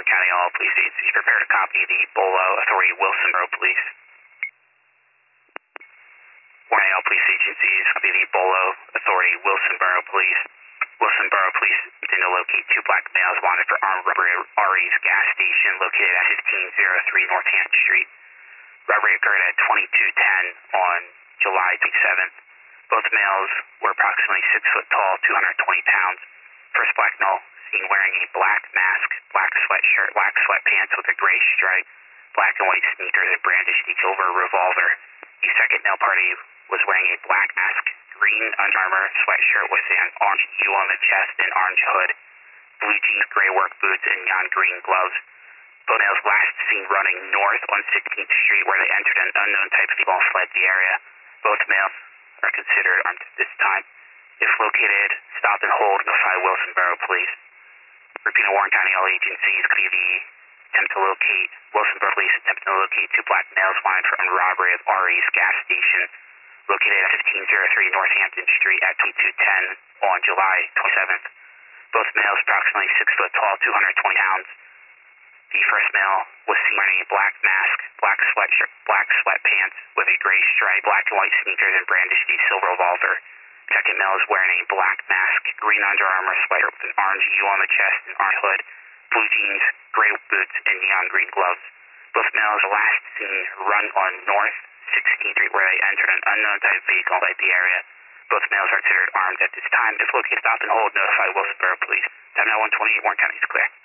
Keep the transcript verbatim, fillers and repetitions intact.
Warren County, all police agencies prepare to copy the Bolo Authority, Wilson Borough Police. Warren County, all police agencies copy the Bolo Authority, Wilson Borough Police. Wilson Borough Police intend to locate two black males wanted for armed robbery at R E's gas station located at fifteen oh three Northampton Street. Robbery occurred at twenty-two ten on July twenty-seventh. Both males were approximately six foot tall, two hundred twenty pounds. First black male seen wearing a black mask, black sweatshirt, black sweatpants with a gray stripe, black and white sneakers, and brandished a silver revolver. The second male party was wearing a black mask, green Under Armour sweatshirt with an orange U on the chest and orange hood, blue jeans, gray work boots, and neon green gloves. Both males last seen running north on sixteenth Street where they entered an unknown type of vehicle and fled the area. Both males are considered armed at this time. If located, stop and hold, notify Wilson Borough Police. Repeating Warren County, all agencies could be the attempt to locate Wilson Borough Police attempt to locate two black males wanted for armed robbery of R E's gas station located at fifteen oh three Northampton Street at twenty-two ten on July twenty-seventh. Both males approximately six foot tall, two hundred twenty pounds. The first male was seen wearing a black mask, black sweatshirt, black sweatpants with a gray stripe, black and white sneakers, and brandished a silver revolver. Second male is wearing a black mask, green Under Armour sweater with an orange U on the chest and orange hood, blue jeans, gray boots, and neon green gloves. Both males are last seen run on North sixteenth Street where they entered an unknown type vehicle at the area. Both males are considered armed at this time. If located, stop and hold, notify Wilson Borough Police. Time now one twenty-eight, Warren County is clear.